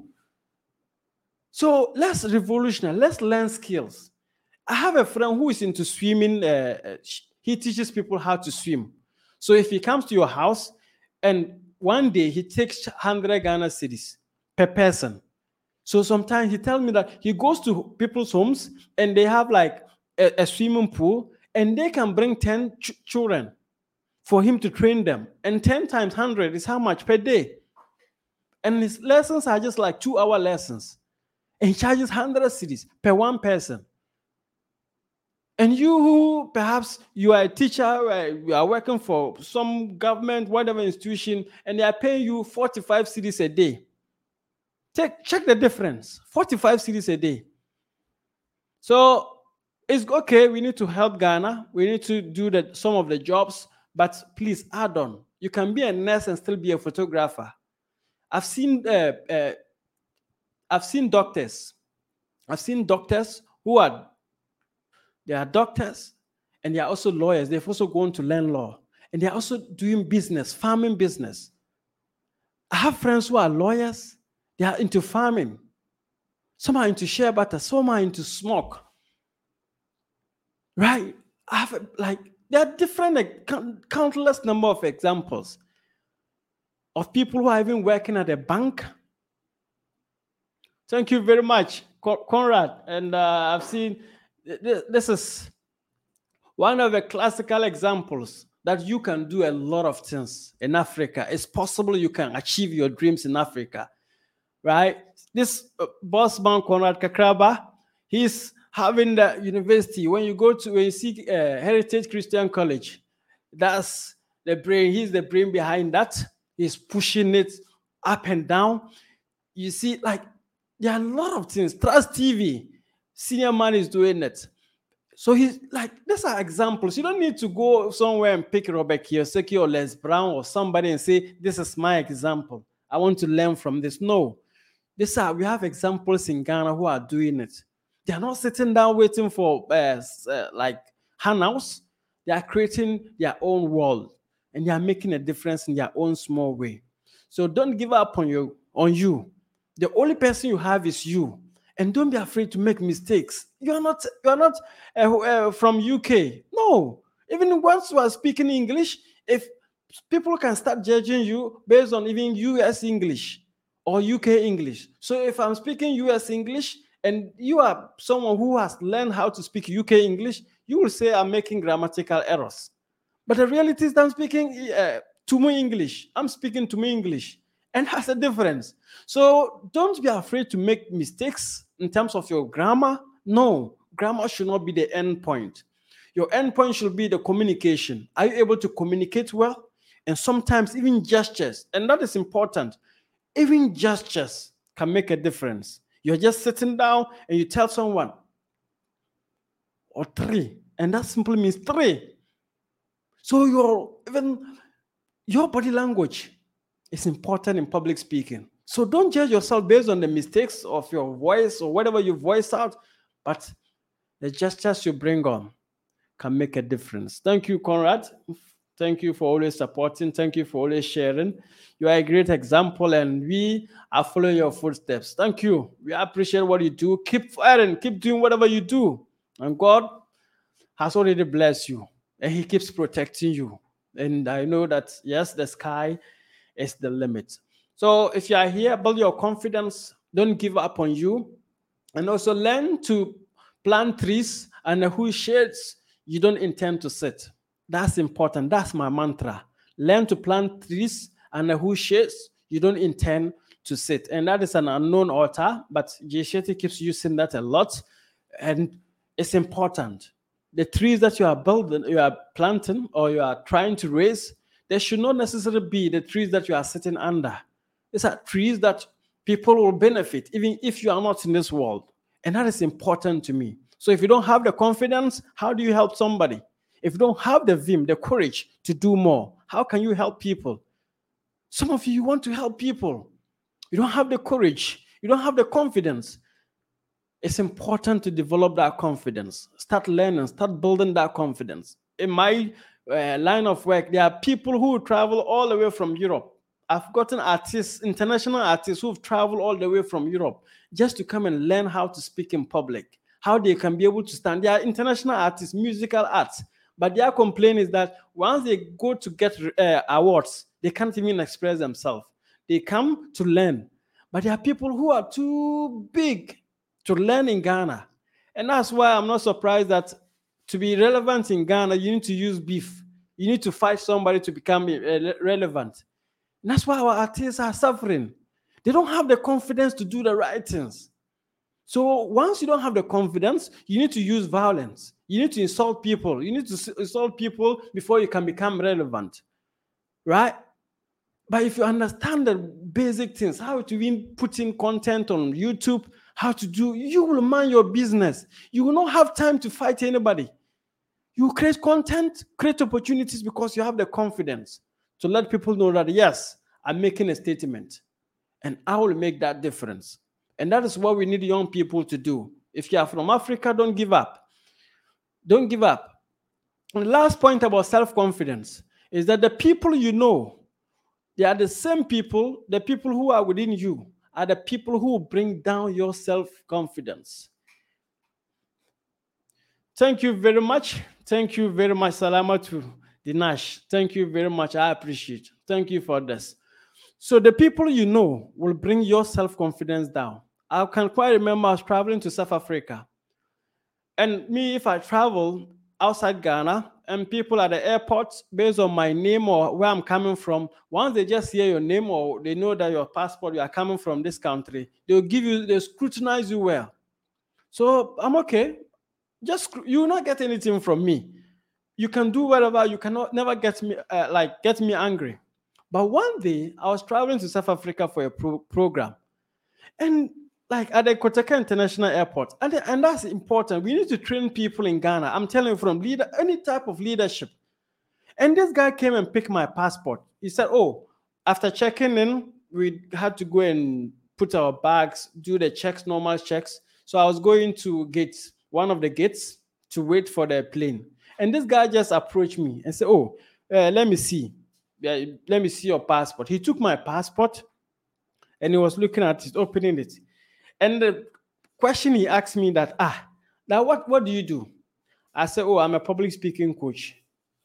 S1: So let's revolutionize, let's learn skills. I have a friend who is into swimming. Uh, he teaches people how to swim. So if he comes to your house and one day he takes one hundred Ghana cedis per person. So sometimes he tells me that he goes to people's homes and they have like a, a swimming pool and they can bring ten ch- children for him to train them. And ten times one hundred is how much per day? And his lessons are just like two hour lessons. And he charges one hundred cedis per one person. And you who perhaps you are a teacher, uh, you are working for some government, whatever institution, and they are paying you forty-five cedis a day. Check, check the difference, forty-five cedis a day. So it's okay, we need to help Ghana. We need to do the, some of the jobs, but please add on. You can be a nurse and still be a photographer. I've seen, uh, uh, I've seen doctors. I've seen doctors who are They are doctors and they are also lawyers. They've also gone to learn law. And they are also doing business, farming business. I have friends who are lawyers. They are into farming. Some are into shea butter. Some are into smoke. Right? I have like, there are different, like, countless number of examples of people who are even working at a bank. Thank you very much, Conrad. And uh, I've seen, this is one of the classical examples that you can do a lot of things in Africa. It's possible you can achieve your dreams in Africa, right? This uh, boss man, Conrad Kakraba, he's having the university. When you go to, when you see uh, Heritage Christian College, that's the brain. He's the brain behind that. He's pushing it up and down. You see, like, there are a lot of things. Trust T V, senior man is doing it. So he's like, these are examples. You don't need to go somewhere and pick Robert Kiyosaki or Les Brown or somebody and say, this is my example. I want to learn from this. No. These are, we have examples in Ghana who are doing it. They are not sitting down waiting for uh, uh, like handouts. They are creating their own world and they are making a difference in their own small way. So don't give up on you. On you. The only person you have is you. And don't be afraid to make mistakes. You are not, you are not uh, uh, from U K. No. Even once you are speaking English, if people can start judging you based on even U S English or U K English. So if I'm speaking U S English and you are someone who has learned how to speak U K English, you will say I'm making grammatical errors. But the reality is that I'm speaking uh, Tumu English. I'm speaking Tumu English. And has a difference. So don't be afraid to make mistakes in terms of your grammar. No, grammar should not be the end point. Your end point should be the communication. Are you able to communicate well? And sometimes even gestures, and that is important. Even gestures can make a difference. You're just sitting down and you tell someone, or three, and that simply means three. So your even your body language is important in public speaking. So don't judge yourself based on the mistakes of your voice or whatever you voice out, but the gestures you bring on can make a difference. Thank you, Conrad. Thank you for always supporting. Thank you for always sharing. You are a great example, and we are following your footsteps. Thank you. We appreciate what you do. Keep firing. Keep doing whatever you do. And God has already blessed you, and He keeps protecting you. And I know that, yes, the sky is the limit. So if you are here, build your confidence. Don't give up on you. And also learn to plant trees under whose shades you don't intend to sit. That's important. That's my mantra. Learn to plant trees under whose shades you don't intend to sit. And that is an unknown author, but Jay Shetty keeps using that a lot. And it's important. The trees that you are building, you are planting, or you are trying to raise, they should not necessarily be the trees that you are sitting under. These are trees that people will benefit, even if you are not in this world. And that is important to me. So if you don't have the confidence, how do you help somebody? If you don't have the vim, the courage to do more, how can you help people? Some of you, you want to help people. You don't have the courage. You don't have the confidence. It's important to develop that confidence. Start learning, start building that confidence. In my uh, line of work, there are people who travel all the way from Europe. I've gotten artists, international artists who've traveled all the way from Europe just to come and learn how to speak in public, how they can be able to stand. They are international artists, musical arts, but their complaint is that once they go to get uh, awards, they can't even express themselves. They come to learn, but there are people who are too big to learn in Ghana. And that's why I'm not surprised that to be relevant in Ghana, you need to use beef. You need to fight somebody to become uh, relevant. And that's why our artists are suffering. They don't have the confidence to do the right things. So once you don't have the confidence, you need to use violence. You need to insult people. You need to insult people before you can become relevant, right? But if you understand the basic things, how to even put in content on YouTube, how to do, you will mind your business. You will not have time to fight anybody. You create content, create opportunities because you have the confidence to let people know that, yes, I'm making a statement and I will make that difference. And that is what we need young people to do. If you are from Africa, don't give up. Don't give up. And the last point about self-confidence is that the people you know, they are the same people, the people who are within you are the people who bring down your self-confidence. Thank you very much. Thank you very much, Salama to Dinash. Thank you very much. I appreciate it. Thank you for this. So the people you know will bring your self-confidence down. I can quite remember I was traveling to South Africa. And me, if I travel outside Ghana and people at the airport, based on my name or where I'm coming from, once they just hear your name or they know that your passport, you are coming from this country, they'll give you, they'll scrutinize you well. So I'm okay. Just, you will not get anything from me. You can do whatever, you cannot never get me, uh, like get me angry. But one day I was traveling to South Africa for a pro program. And like at the Kotaka International Airport, and, and that's important. We need to train people in Ghana. I'm telling you, from leader, any type of leadership. And this guy came and picked my passport. He said, oh, after checking in, we had to go and put our bags, do the checks, normal checks. So I was going to gates, one of the gates, to wait for the plane. And this guy just approached me and said, oh, uh, let me see. Uh, let me see your passport. He took my passport and he was looking at it, opening it. And the question he asked me that, ah, now what, what do you do? I said, oh, I'm a public speaking coach.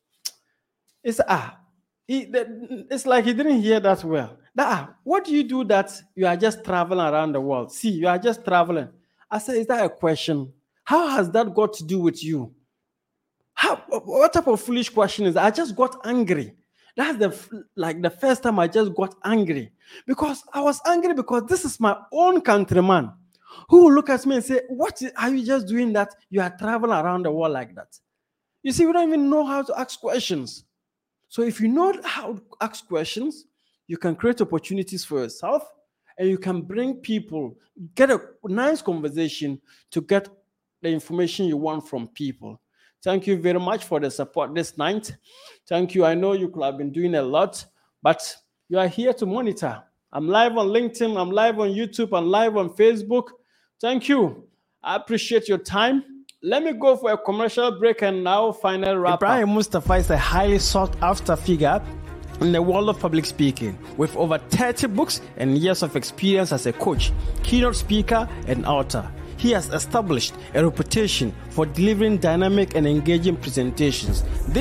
S1: It's, ah, he, the, it's like he didn't hear that well. That, ah, what do you do that you are just traveling around the world? See, you are just traveling. I said, is that a question? How has that got to do with you? How, what type of foolish question is that? I just got angry. That's the like the first time I just got angry, because I was angry because this is my own countryman who will look at me and say, what are you just doing that you are traveling around the world like that? You see, we don't even know how to ask questions. So if you know how to ask questions, you can create opportunities for yourself and you can bring people, get a nice conversation to get the information you want from people. Thank you very much for the support this night. Thank you. I know you could have been doing a lot, but you are here to monitor. I'm live on LinkedIn. I'm live on YouTube. I'm live on Facebook. Thank you. I appreciate your time. Let me go for a commercial break and now final wrap up. Ibrahim Mustapha is a highly sought after figure in the world of public speaking, with over thirty books and years of experience as a coach, keynote speaker, and author. He has established a reputation for delivering dynamic and engaging presentations. This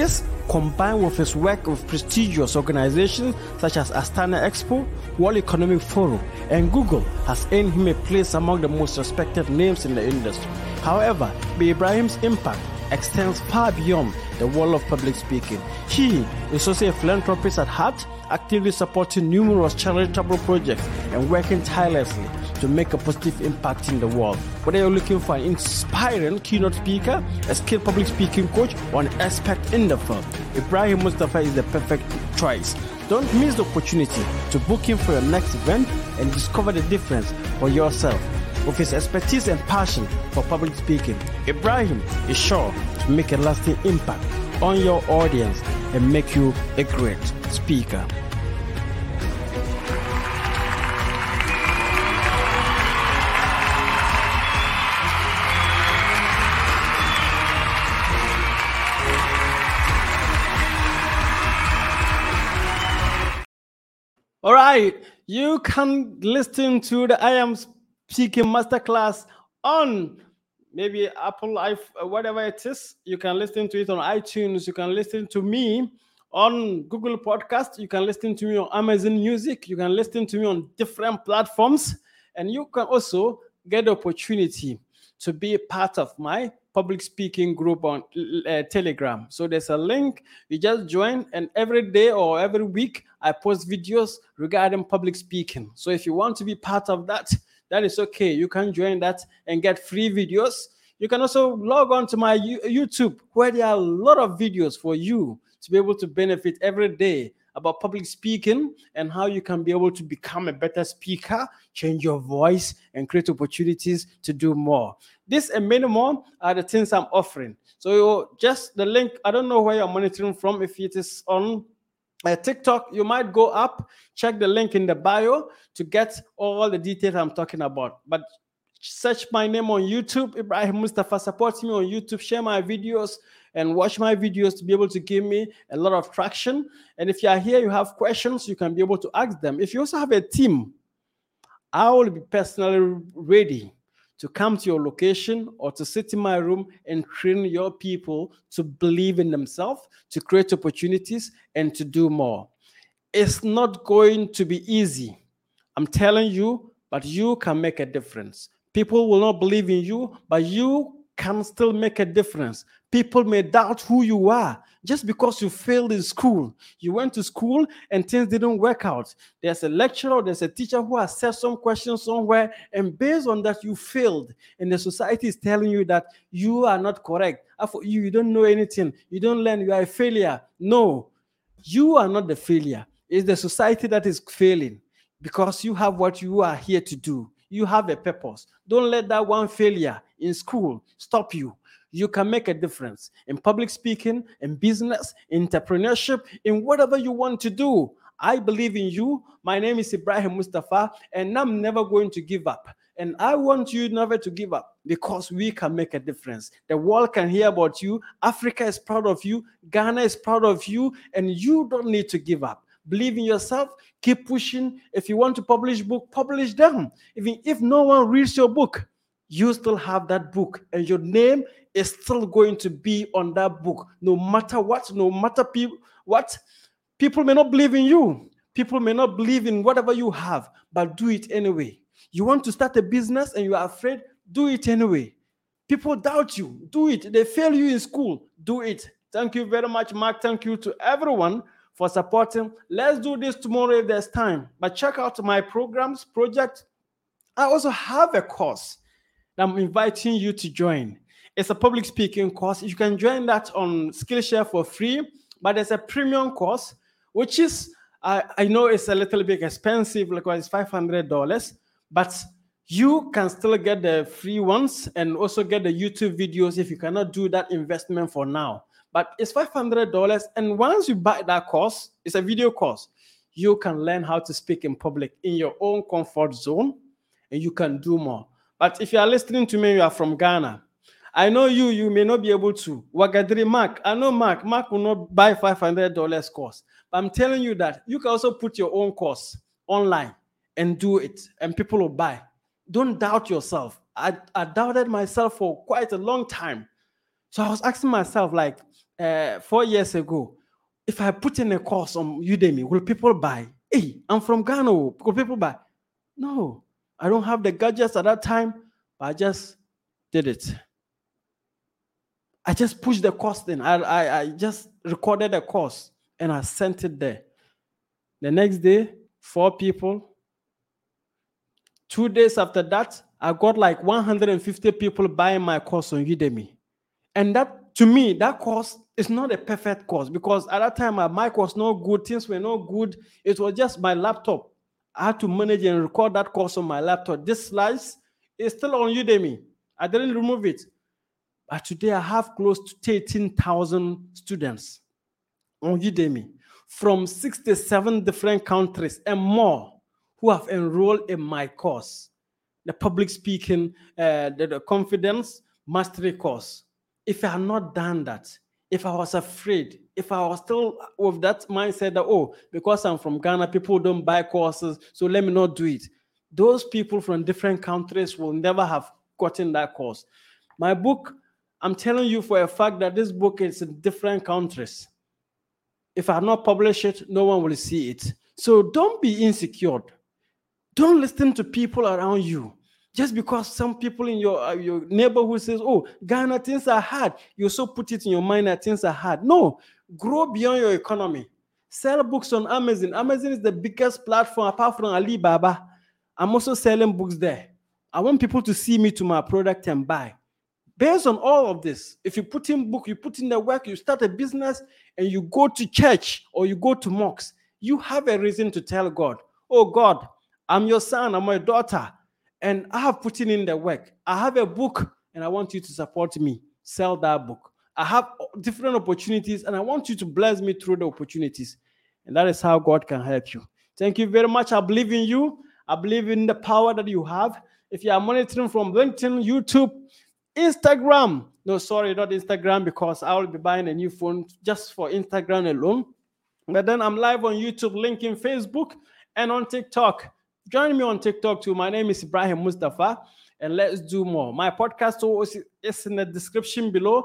S1: combined with his work with prestigious organizations such as Astana Expo, World Economic Forum, and Google, has earned him a place among the most respected names in the industry. However, B. Ibrahim's impact extends far beyond the world of public speaking. He is also a philanthropist at heart, actively supporting numerous charitable projects and working tirelessly to make a positive impact in the world. Whether you're looking for an inspiring keynote speaker, a skilled public speaking coach, or an expert in the field, Ibrahim Mustapha is the perfect choice. Don't miss the opportunity to book him for your next event and discover the difference for yourself. With his expertise and passion for public speaking, Ibrahim is sure to make a lasting impact on your audience and make you a great speaker. All right, you can listen to the I Am Speaking Masterclass on maybe Apple, whatever it is. You can listen to it on iTunes. You can listen to me on Google Podcast. You can listen to me on Amazon Music. You can listen to me on different platforms. And you can also get the opportunity to be a part of my public speaking group on uh, Telegram. So there's a link. You just join, and every day or every week, I post videos regarding public speaking. So if you want to be part of that, that is okay. You can join that and get free videos. You can also log on to my YouTube, where there are a lot of videos for you to be able to benefit every day about public speaking and how you can be able to become a better speaker, change your voice, and create opportunities to do more. This and many more are the things I'm offering. So just the link, I don't know where you're monitoring from. If it is on uh, TikTok, you might go up, check the link in the bio to get all the details I'm talking about. But search my name on YouTube, Ibrahim Mustapha. Support me on YouTube, share my videos, and watch my videos to be able to give me a lot of traction. And if you are here, you have questions, you can be able to ask them. If you also have a team, I will be personally ready to come to your location or to sit in my room and train your people to believe in themselves, to create opportunities, and to do more. It's not going to be easy, I'm telling you, but you can make a difference. People will not believe in you, but you can still make a difference. People may doubt who you are just because you failed in school. You went to school and things didn't work out. There's a lecturer, there's a teacher who has said some questions somewhere, and based on that, you failed. And the society is telling you that you are not correct. For you, you don't know anything. You don't learn. You are a failure. No, you are not the failure. It's the society that is failing because you have what you are here to do. You have a purpose. Don't let that one failure in school stop you. You can make a difference in public speaking, in business, in entrepreneurship, in whatever you want to do. I believe in you. My name is Ibrahim Mustapha, and I'm never going to give up. And I want you never to give up because we can make a difference. The world can hear about you. Africa is proud of you. Ghana is proud of you, and you don't need to give up. Believe in yourself. Keep pushing. If you want to publish book, publish them. Even if no one reads your book, you still have that book, and your name is still going to be on that book. No matter what, no matter pe- what, people may not believe in you. People may not believe in whatever you have, but do it anyway. You want to start a business and you are afraid, do it anyway. People doubt you, do it. They fail you in school, do it. Thank you very much, Mark. Thank you to everyone for supporting. Let's do this tomorrow if there's time. But check out my programs, project. I also have a course that I'm inviting you to join. It's a public speaking course. You can join that on Skillshare for free, but there's a premium course, which is, uh, I know it's a little bit expensive, like it's five hundred dollars, but you can still get the free ones and also get the YouTube videos if you cannot do that investment for now. But it's five hundred dollars, and once you buy that course, it's a video course, you can learn how to speak in public in your own comfort zone, and you can do more. But if you are listening to me, you are from Ghana, I know you, you may not be able to. Wagadri Mark, I know Mark, Mark will not buy five hundred dollars course. But I'm telling you that you can also put your own course online and do it, and people will buy. Don't doubt yourself. I, I doubted myself for quite a long time. So I was asking myself, like, uh, four years ago, if I put in a course on Udemy, will people buy? Hey, I'm from Ghana. Will people buy? No, I don't have the gadgets at that time, but I just did it. I just pushed the course in. I, I, I just recorded a course and I sent it there. The next day, four people. Two days after that, I got like one hundred fifty people buying my course on Udemy. And that, to me, that course is not a perfect course because at that time, my mic was not good, things were not good. It was just my laptop. I had to manage and record that course on my laptop. This slice is still on Udemy. I didn't remove it. But today, I have close to thirteen thousand students on Udemy from sixty-seven different countries and more who have enrolled in my course, the public speaking, uh, the, the confidence mastery course. If I had not done that, if I was afraid, if I was still with that mindset that, oh, because I'm from Ghana, people don't buy courses, so let me not do it. Those people from different countries will never have gotten that course. My book, I'm telling you for a fact that this book is in different countries. If I had not published it, no one will see it. So don't be insecure. Don't listen to people around you. Just because some people in your, uh, your neighborhood says, oh, Ghana, things are hard. You also put it in your mind that things are hard. No, grow beyond your economy. Sell books on Amazon. Amazon is the biggest platform apart from Alibaba. I'm also selling books there. I want people to see me to my product and buy. Based on all of this, if you put in book, you put in the work, you start a business, and you go to church or you go to mosques, you have a reason to tell God, oh God, I'm your son, I'm your daughter, and I have put in the work. I have a book, and I want you to support me. Sell that book. I have different opportunities, and I want you to bless me through the opportunities. And that is how God can help you. Thank you very much. I believe in you. I believe in the power that you have. If you are monitoring from LinkedIn, YouTube, Instagram, no, sorry, not Instagram, because I will be buying a new phone just for Instagram alone. But then I'm live on YouTube, LinkedIn, Facebook, and on TikTok. Join me on TikTok too. My name is Ibrahim Mustafa, and let's do more. My podcast is in the description below.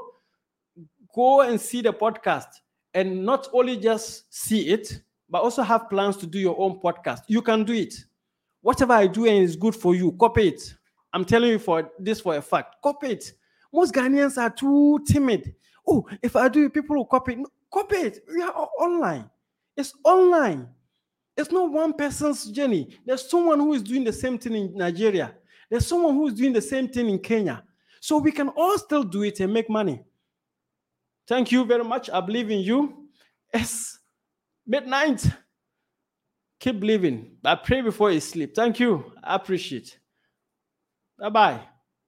S1: Go and see the podcast, and not only just see it, but also have plans to do your own podcast. You can do it. Whatever I do and is good for you, copy it. I'm telling you for this for a fact. Copy it. Most Ghanaians are too timid. Oh, if I do it, people will copy it. No, copy it. We are online. It's online. It's not one person's journey. There's someone who is doing the same thing in Nigeria. There's someone who is doing the same thing in Kenya. So we can all still do it and make money. Thank you very much. I believe in you. It's midnight. Keep believing. I pray before you sleep. Thank you. I appreciate it. Bye-bye.